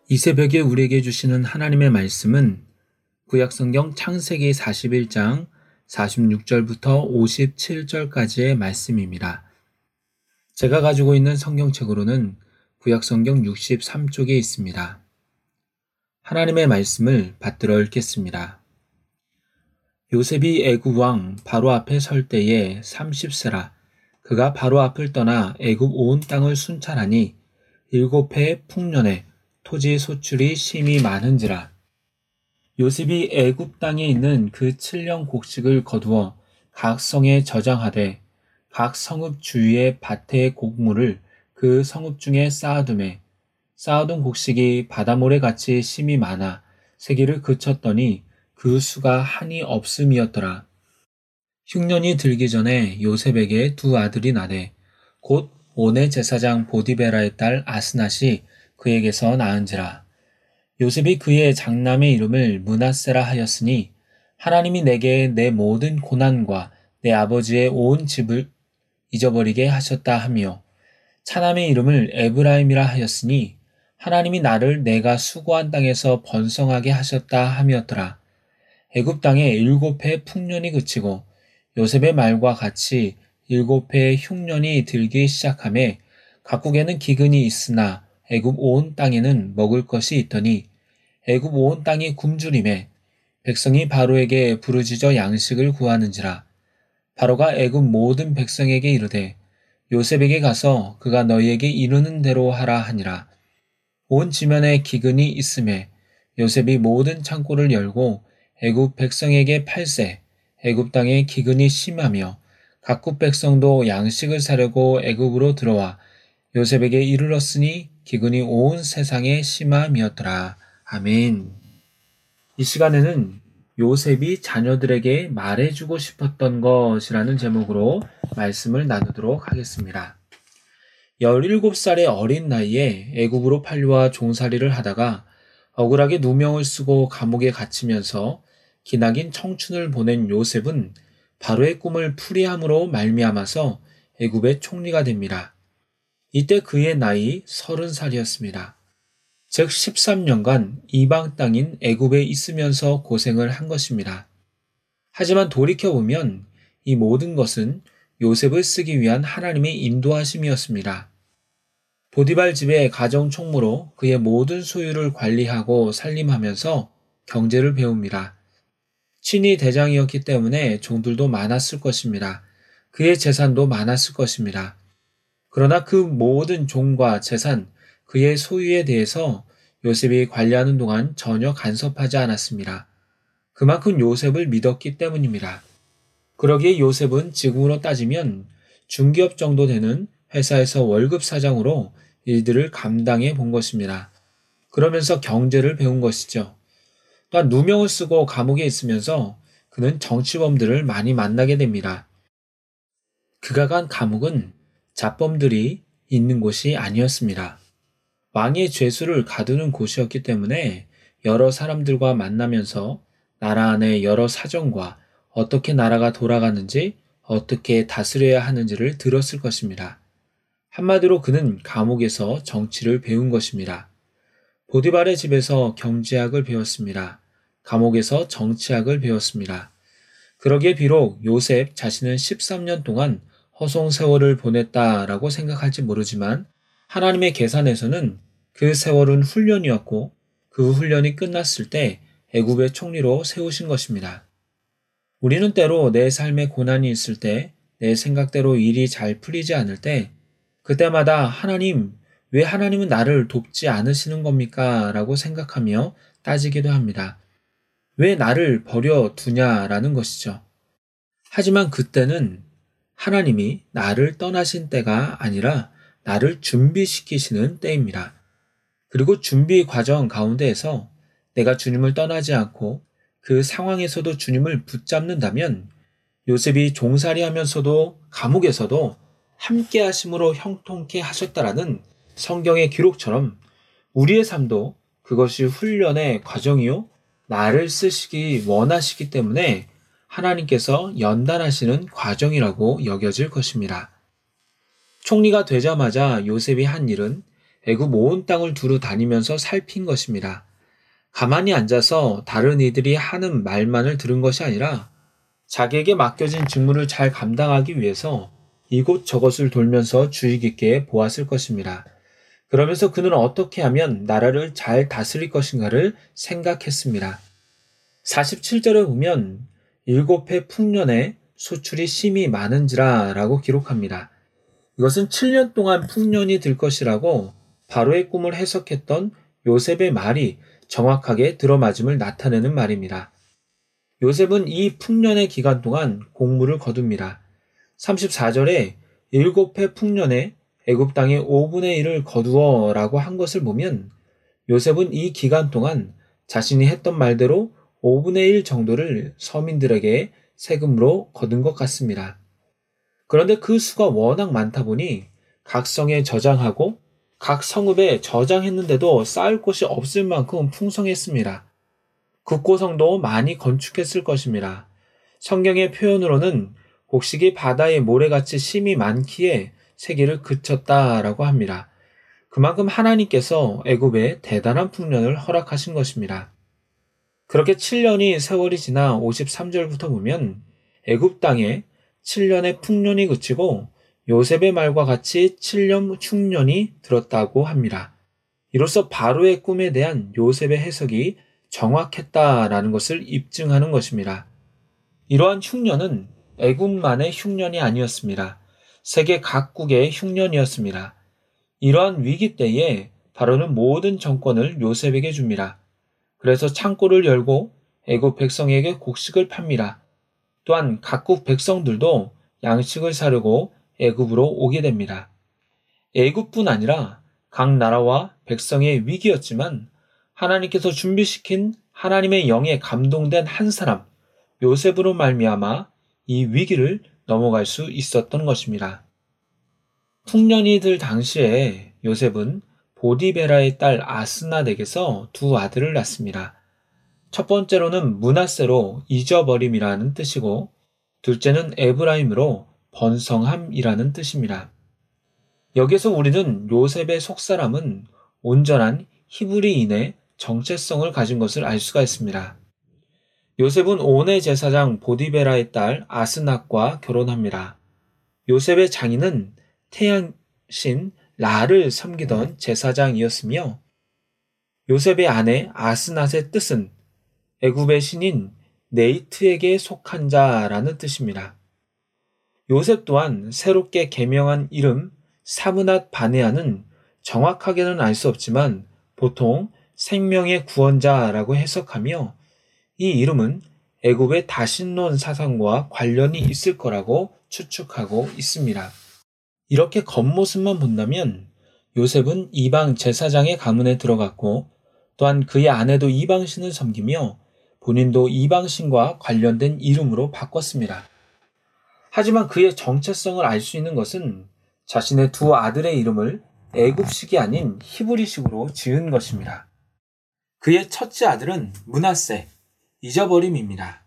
이 새벽에 우리에게 주시는 하나님의 말씀은 구약성경 창세기 41장 46절부터 57절까지의 말씀입니다. 제가 가지고 있는 성경책으로는 구약성경 63쪽에 있습니다. 하나님의 말씀을 받들어 읽겠습니다. 요셉이 애굽 왕 바로 앞에 설 때에 30세라 그가 바로 앞을 떠나 애굽 온 땅을 순찰하니 7해의 풍년에 토지 소출이 심히 많은지라. 요셉이 애굽 땅에 있는 그 7년 곡식을 거두어 각 성에 저장하되 각 성읍 주위의 밭의 곡물을 그 성읍 중에 쌓아두매 쌓아둔 곡식이 바다모래같이 심히 많아 세기를 그쳤더니 그 수가 한이 없음이었더라. 흉년이 들기 전에 요셉에게 두 아들이 나되 곧 온의 제사장 보디베라의 딸 아스낫이 그에게서 낳은지라. 요셉이 그의 장남의 이름을 므낫세라 하였으니 하나님이 내게 내 모든 고난과 내 아버지의 온 집을 잊어버리게 하셨다 하며 차남의 이름을 에브라임이라 하였으니 하나님이 나를 내가 수고한 땅에서 번성하게 하셨다 함이었더라. 애굽 땅에 7해 풍년이 그치고 요셉의 말과 같이 7해의 흉년이 들기 시작하매 각국에는 기근이 있으나 애굽 온 땅에는 먹을 것이 있더니 애굽 온 땅이 굶주림에 백성이 바로에게 부르짖어 양식을 구하는지라. 바로가 애굽 모든 백성에게 이르되 요셉에게 가서 그가 너희에게 이르는 대로 하라 하니라. 온 지면에 기근이 있음에 요셉이 모든 창고를 열고 애굽 백성에게 팔세 애굽 땅에 기근이 심하며 각국 백성도 양식을 사려고 애굽으로 들어와 요셉에게 이르렀으니 기근이 온 세상에 심함이었더라. 아멘. 이 시간에는 요셉이 자녀들에게 말해주고 싶었던 것이라는 제목으로 말씀을 나누도록 하겠습니다. 17살의 어린 나이에 애굽으로 팔려와 종살이를 하다가 억울하게 누명을 쓰고 감옥에 갇히면서 기나긴 청춘을 보낸 요셉은 바로의 꿈을 풀이함으로 말미암아서 애굽의 총리가 됩니다. 이때 그의 나이 30살이었습니다. 즉 13년간 이방 땅인 애굽에 있으면서 고생을 한 것입니다. 하지만 돌이켜보면 이 모든 것은 요셉을 쓰기 위한 하나님의 인도하심이었습니다. 보디발 집의 가정총무로 그의 모든 소유를 관리하고 살림하면서 경제를 배웁니다. 친위 대장이었기 때문에 종들도 많았을 것입니다. 그의 재산도 많았을 것입니다. 그러나 그 모든 종과 재산, 그의 소유에 대해서 요셉이 관리하는 동안 전혀 간섭하지 않았습니다. 그만큼 요셉을 믿었기 때문입니다. 그러기에 요셉은 지금으로 따지면 중기업 정도 되는 회사에서 월급 사장으로 일들을 감당해 본 것입니다. 그러면서 경제를 배운 것이죠. 또한 누명을 쓰고 감옥에 있으면서 그는 정치범들을 많이 만나게 됩니다. 그가 간 감옥은 잡범들이 있는 곳이 아니었습니다. 왕의 죄수를 가두는 곳이었기 때문에 여러 사람들과 만나면서 나라 안의 여러 사정과 어떻게 나라가 돌아가는지 어떻게 다스려야 하는지를 들었을 것입니다. 한마디로 그는 감옥에서 정치를 배운 것입니다. 보디발의 집에서 경제학을 배웠습니다. 감옥에서 정치학을 배웠습니다. 그러기에 비록 요셉 자신은 13년 동안 허송 세월을 보냈다라고 생각할지 모르지만 하나님의 계산에서는 그 세월은 훈련이었고 그 훈련이 끝났을 때 애굽의 총리로 세우신 것입니다. 우리는 때로 내 삶에 고난이 있을 때, 내 생각대로 일이 잘 풀리지 않을 때 그때마다 하나님, 왜 하나님은 나를 돕지 않으시는 겁니까? 라고 생각하며 따지기도 합니다. 왜 나를 버려두냐라는 것이죠. 하지만 그때는 하나님이 나를 떠나신 때가 아니라 나를 준비시키시는 때입니다. 그리고 준비 과정 가운데에서 내가 주님을 떠나지 않고 그 상황에서도 주님을 붙잡는다면 요셉이 종살이 하면서도 감옥에서도 함께 하심으로 형통케 하셨다라는 성경의 기록처럼 우리의 삶도 그것이 훈련의 과정이요. 나를 쓰시기 원하시기 때문에 하나님께서 연단하시는 과정이라고 여겨질 것입니다. 총리가 되자마자 요셉이 한 일은 애굽 온 땅을 두루 다니면서 살핀 것입니다. 가만히 앉아서 다른 이들이 하는 말만을 들은 것이 아니라 자기에게 맡겨진 직무를 잘 감당하기 위해서 이곳저곳을 돌면서 주의 깊게 보았을 것입니다. 그러면서 그는 어떻게 하면 나라를 잘 다스릴 것인가를 생각했습니다. 47절에 보면 7해 풍년에 소출이 심히 많은지라 라고 기록합니다. 이것은 7년 동안 풍년이 들 것이라고 바로의 꿈을 해석했던 요셉의 말이 정확하게 들어맞음을 나타내는 말입니다. 요셉은 이 풍년의 기간 동안 공물을 거둡니다. 34절에 7해 풍년에 애굽 땅의 5분의 1을 거두어 라고 한 것을 보면 요셉은 이 기간 동안 자신이 했던 말대로 5분의 1 정도를 서민들에게 세금으로 거둔 것 같습니다. 그런데 그 수가 워낙 많다 보니 각 성에 저장하고 각 성읍에 저장했는데도 쌓을 곳이 없을 만큼 풍성했습니다. 국고성도 많이 건축했을 것입니다. 성경의 표현으로는 곡식이 바다의 모래같이 심이 많기에 세기를 그쳤다라고 합니다. 그만큼 하나님께서 애굽에 대단한 풍년을 허락하신 것입니다. 그렇게 7년이 세월이 지나 53절부터 보면 애굽 땅에 7년의 풍년이 그치고 요셉의 말과 같이 7년 흉년이 들었다고 합니다. 이로써 바로의 꿈에 대한 요셉의 해석이 정확했다라는 것을 입증하는 것입니다. 이러한 흉년은 애굽만의 흉년이 아니었습니다. 세계 각국의 흉년이었습니다. 이러한 위기 때에 바로는 모든 정권을 요셉에게 줍니다. 그래서 창고를 열고 애굽 백성에게 곡식을 팝니다. 또한 각국 백성들도 양식을 사려고 애굽으로 오게 됩니다. 애굽뿐 아니라 각 나라와 백성의 위기였지만 하나님께서 준비시킨 하나님의 영에 감동된 한 사람, 요셉으로 말미암아 이 위기를 넘어갈 수 있었던 것입니다. 풍년이 들 당시에 요셉은 보디베라의 딸 아스낫에게서 두 아들을 낳습니다. 첫 번째로는 므낫세로 잊어버림이라는 뜻이고 둘째는 에브라임으로 번성함이라는 뜻입니다. 여기서 우리는 요셉의 속사람은 온전한 히브리인의 정체성을 가진 것을 알 수가 있습니다. 요셉은 온의 제사장 보디베라의 딸 아스낫과 결혼합니다. 요셉의 장인은 태양신 라를 섬기던 제사장이었으며 요셉의 아내 아스낫의 뜻은 애굽의 신인 네이트에게 속한 자라는 뜻입니다. 요셉 또한 새롭게 개명한 이름 사므낫 바네아는 정확하게는 알 수 없지만 보통 생명의 구원자라고 해석하며 이 이름은 애굽의 다신론 사상과 관련이 있을 거라고 추측하고 있습니다. 이렇게 겉모습만 본다면 요셉은 이방 제사장의 가문에 들어갔고 또한 그의 아내도 이방신을 섬기며 본인도 이방신과 관련된 이름으로 바꿨습니다. 하지만 그의 정체성을 알 수 있는 것은 자신의 두 아들의 이름을 애굽식이 아닌 히브리식으로 지은 것입니다. 그의 첫째 아들은 므낫세, 잊어버림입니다.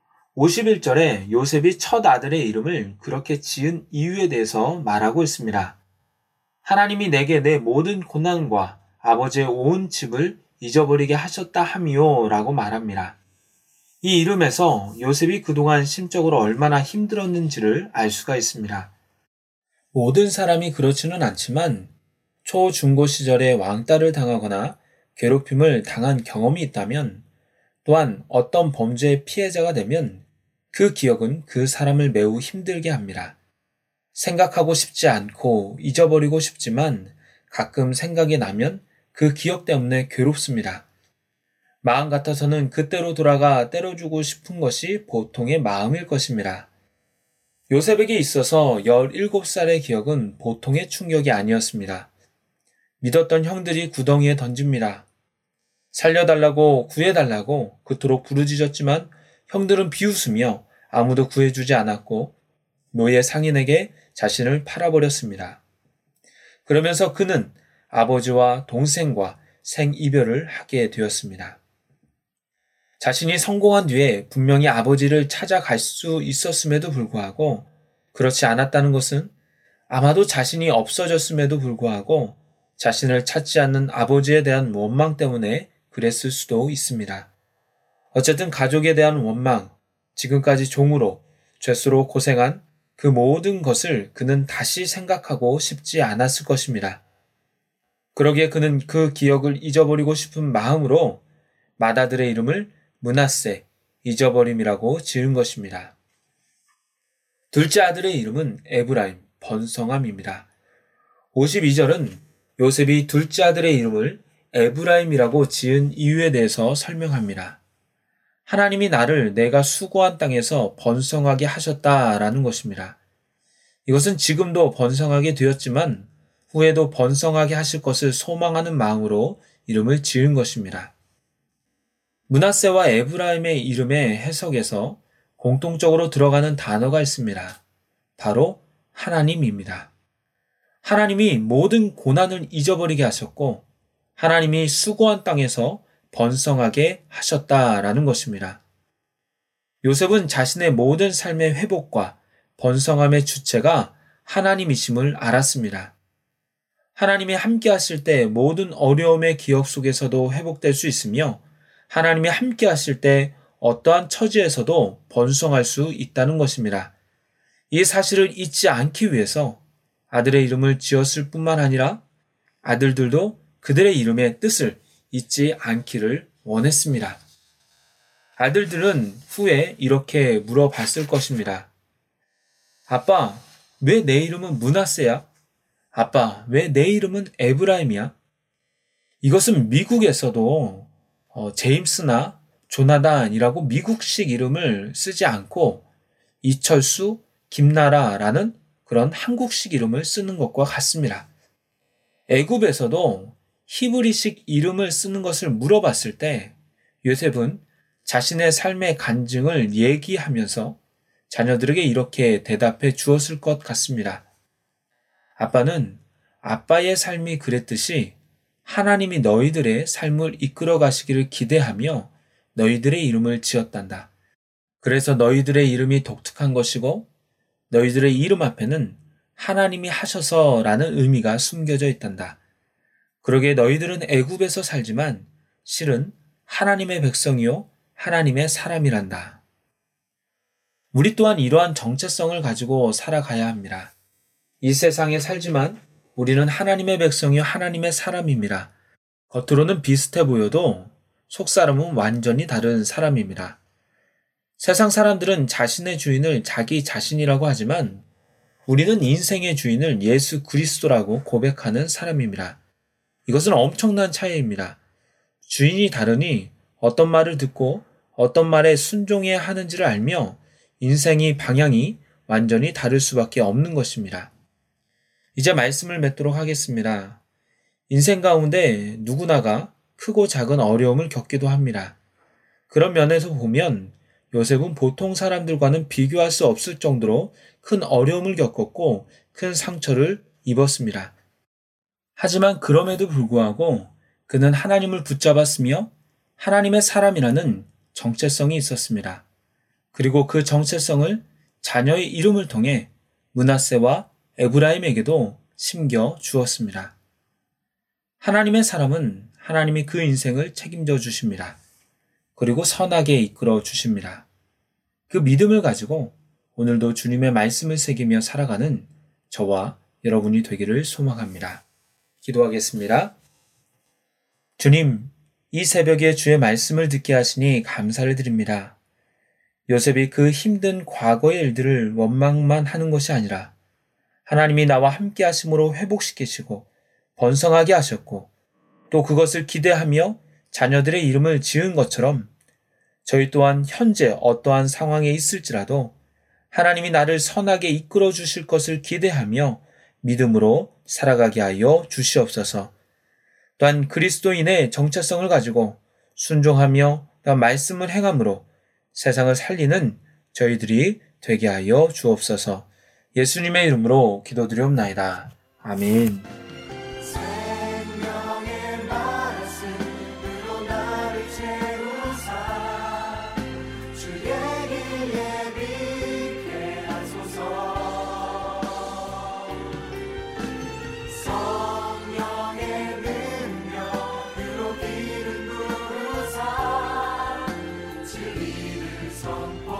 51절에 요셉이 첫 아들의 이름을 그렇게 지은 이유에 대해서 말하고 있습니다. 하나님이 내게 내 모든 고난과 아버지의 온 집을 잊어버리게 하셨다 함이요 라고 말합니다. 이 이름에서 요셉이 그동안 심적으로 얼마나 힘들었는지를 알 수가 있습니다. 모든 사람이 그렇지는 않지만 초중고 시절에 왕따를 당하거나 괴롭힘을 당한 경험이 있다면 또한 어떤 범죄의 피해자가 되면 그 기억은 그 사람을 매우 힘들게 합니다. 생각하고 싶지 않고 잊어버리고 싶지만 가끔 생각이 나면 그 기억 때문에 괴롭습니다. 마음 같아서는 그때로 돌아가 때려주고 싶은 것이 보통의 마음일 것입니다. 요셉에게 있어서 17살의 기억은 보통의 충격이 아니었습니다. 믿었던 형들이 구덩이에 던집니다. 살려달라고 구해달라고 그토록 부르짖었지만 형들은 비웃으며 아무도 구해주지 않았고 노예 상인에게 자신을 팔아버렸습니다. 그러면서 그는 아버지와 동생과 생이별을 하게 되었습니다. 자신이 성공한 뒤에 분명히 아버지를 찾아갈 수 있었음에도 불구하고 그렇지 않았다는 것은 아마도 자신이 없어졌음에도 불구하고 자신을 찾지 않는 아버지에 대한 원망 때문에 그랬을 수도 있습니다. 어쨌든 가족에 대한 원망, 지금까지 종으로, 죄수로 고생한 그 모든 것을 그는 다시 생각하고 싶지 않았을 것입니다. 그러기에 그는 그 기억을 잊어버리고 싶은 마음으로 맏아들의 이름을 므낫세, 잊어버림이라고 지은 것입니다. 둘째 아들의 이름은 에브라임, 번성함입니다. 52절은 요셉이 둘째 아들의 이름을 에브라임이라고 지은 이유에 대해서 설명합니다. 하나님이 나를 내가 수고한 땅에서 번성하게 하셨다라는 것입니다. 이것은 지금도 번성하게 되었지만 후에도 번성하게 하실 것을 소망하는 마음으로 이름을 지은 것입니다. 므낫세와 에브라임의 이름의 해석에서 공통적으로 들어가는 단어가 있습니다. 바로 하나님입니다. 하나님이 모든 고난을 잊어버리게 하셨고 하나님이 수고한 땅에서 번성하게 하셨다라는 것입니다. 요셉은 자신의 모든 삶의 회복과 번성함의 주체가 하나님이심을 알았습니다. 하나님이 함께 하실 때 모든 어려움의 기억 속에서도 회복될 수 있으며 하나님이 함께 하실 때 어떠한 처지에서도 번성할 수 있다는 것입니다. 이 사실을 잊지 않기 위해서 아들의 이름을 지었을 뿐만 아니라 아들들도 그들의 이름의 뜻을 잊지 않기를 원했습니다. 아들들은 후에 이렇게 물어봤을 것입니다. 아빠, 왜 내 이름은 므낫세야? 아빠, 왜 내 이름은 에브라임이야? 이것은 미국에서도 제임스나 조나단이라고 미국식 이름을 쓰지 않고 이철수, 김나라라는 그런 한국식 이름을 쓰는 것과 같습니다. 애굽에서도 히브리식 이름을 쓰는 것을 물어봤을 때 요셉은 자신의 삶의 간증을 얘기하면서 자녀들에게 이렇게 대답해 주었을 것 같습니다. 아빠는 아빠의 삶이 그랬듯이 하나님이 너희들의 삶을 이끌어 가시기를 기대하며 너희들의 이름을 지었단다. 그래서 너희들의 이름이 독특한 것이고 너희들의 이름 앞에는 하나님이 하셔서라는 의미가 숨겨져 있단다. 그러기에 너희들은 애굽에서 살지만 실은 하나님의 백성이요 하나님의 사람이란다. 우리 또한 이러한 정체성을 가지고 살아가야 합니다. 이 세상에 살지만 우리는 하나님의 백성이요 하나님의 사람입니다. 겉으로는 비슷해 보여도 속사람은 완전히 다른 사람입니다. 세상 사람들은 자신의 주인을 자기 자신이라고 하지만 우리는 인생의 주인을 예수 그리스도라고 고백하는 사람입니다. 이것은 엄청난 차이입니다. 주인이 다르니 어떤 말을 듣고 어떤 말에 순종해야 하는지를 알며 인생의 방향이 완전히 다를 수밖에 없는 것입니다. 이제 말씀을 맺도록 하겠습니다. 인생 가운데 누구나가 크고 작은 어려움을 겪기도 합니다. 그런 면에서 보면 요셉은 보통 사람들과는 비교할 수 없을 정도로 큰 어려움을 겪었고 큰 상처를 입었습니다. 하지만 그럼에도 불구하고 그는 하나님을 붙잡았으며 하나님의 사람이라는 정체성이 있었습니다. 그리고 그 정체성을 자녀의 이름을 통해 므낫세와 에브라임에게도 심겨 주었습니다. 하나님의 사람은 하나님이 그 인생을 책임져 주십니다. 그리고 선하게 이끌어 주십니다. 그 믿음을 가지고 오늘도 주님의 말씀을 새기며 살아가는 저와 여러분이 되기를 소망합니다. 기도하겠습니다. 주님, 이 새벽에 주의 말씀을 듣게 하시니 감사를 드립니다. 요셉이 그 힘든 과거의 일들을 원망만 하는 것이 아니라 하나님이 나와 함께 하심으로 회복시키시고 번성하게 하셨고 또 그것을 기대하며 자녀들의 이름을 지은 것처럼 저희 또한 현재 어떠한 상황에 있을지라도 하나님이 나를 선하게 이끌어 주실 것을 기대하며 믿음으로 살아가게 하여 주시옵소서. 또한 그리스도인의 정체성을 가지고 순종하며 또한 말씀을 행함으로 세상을 살리는 저희들이 되게 하여 주옵소서. 예수님의 이름으로 기도드리옵나이다. 아멘. 성령의 선포